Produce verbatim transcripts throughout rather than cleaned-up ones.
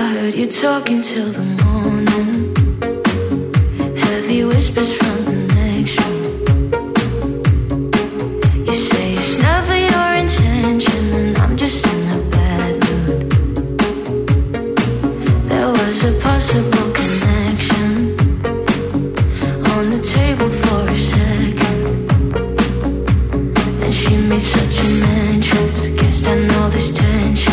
heard you talking till the morning. Heavy whispers from the next room. You say it's never your intention, and I'm just in a bad mood. There was a possible connection on the table for a second. Then she made such an entrance. Guess I know this tension.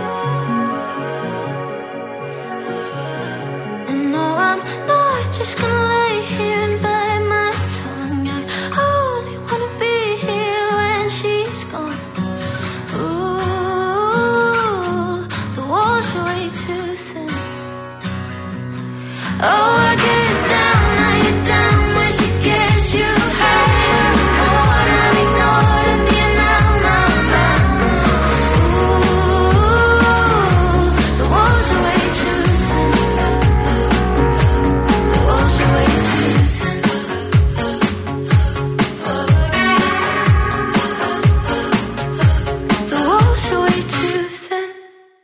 Just gonna